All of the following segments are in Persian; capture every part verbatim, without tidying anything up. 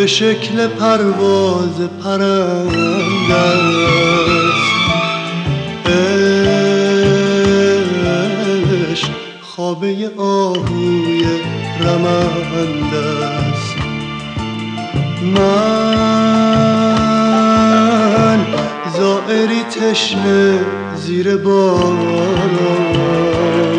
به شکل پرواز پرنده است. عشق خوابه آهوی رمنده است. من زائری تشنه زیر باران،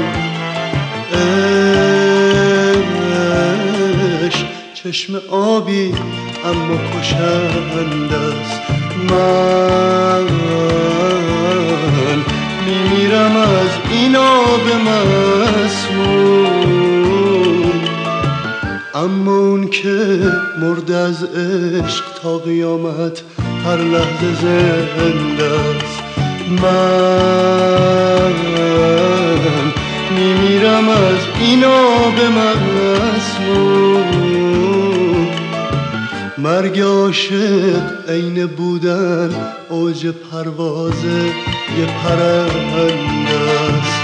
عشق چشم آبی اما کشنده است. من میمیرم از این آب مسموم، اما اون که مرد از عشق تا قیامت هر لحظه زنده است. من میمیرم از این آب مسموم. مرگ عاشق عین بودن اوج پرواز یه پرنده است.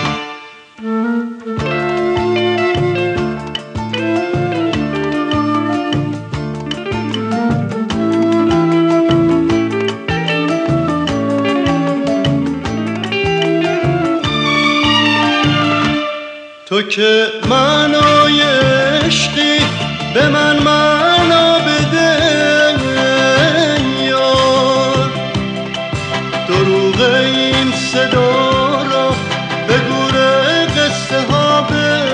تو که معنای عشقی به من معنا بده یار، دروغ این صدا را به گور قصه ها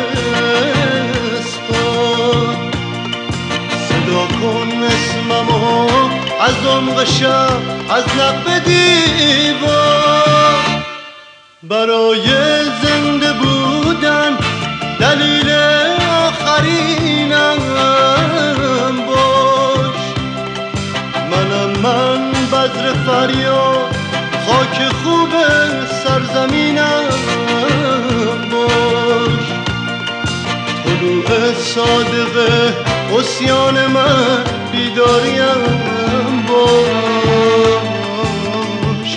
بسپار. صدا کن اسممو از عمق شب، از لب دیوار. برای زنده بودن دلیل آخرینم باش. منم من بذر فریاد، خاک خوب سرزمینم باش. طلوع صادق عصیان من بیداریم باش.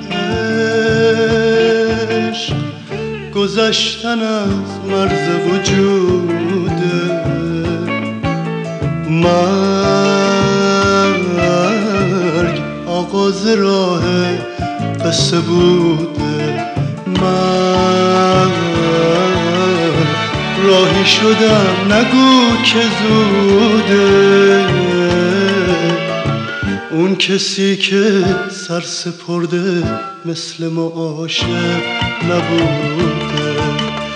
عشق گذشتن از مرز وجوده، مرگ آغاز راه قصه بوده. من راهی شدم نگو که زوده، اون کسی که سر سپرده مثل ما عاشق نبوده.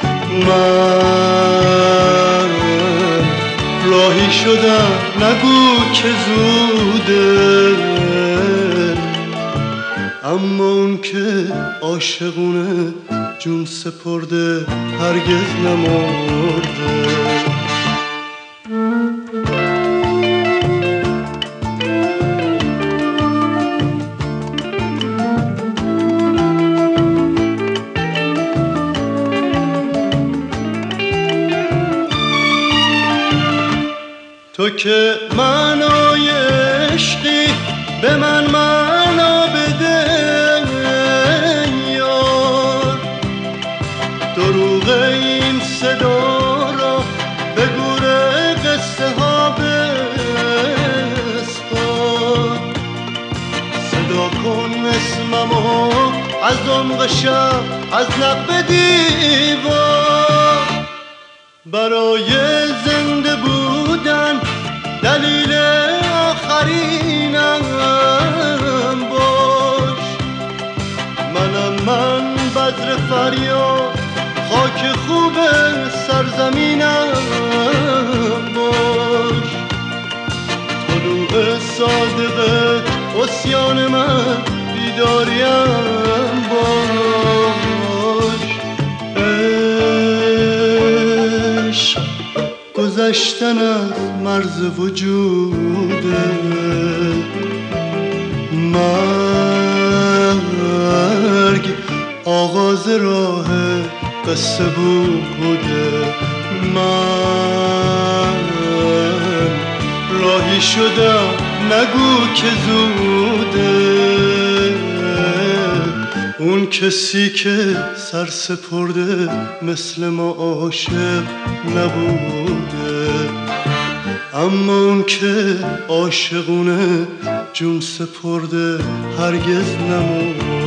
من راهی شدم نگو که زوده، اما اون که عاشقونه جون سپرده هرگز نمرده. تو که معنای عشقی به من معنا بده یار، دروغ این صدا را به گور قصه ها بسپار. صدا کن اسممو از عمق شب، از لب دیوار. برای زنده بودن دلیل آخرینم باش. منم من بذر فریاد، خاک خوب سرزمینم باش. طلوع صادق عصیان من بیداریم باش. عشق گذشتن از مرز وجوده، مرگ آغاز راه قصه بوده. من راهی شدم نگو که زوده، اون کسی که سر سپرده مثل ما عاشق نبوده. اما اون که عاشقونه جون سپرده هرگز نمرده.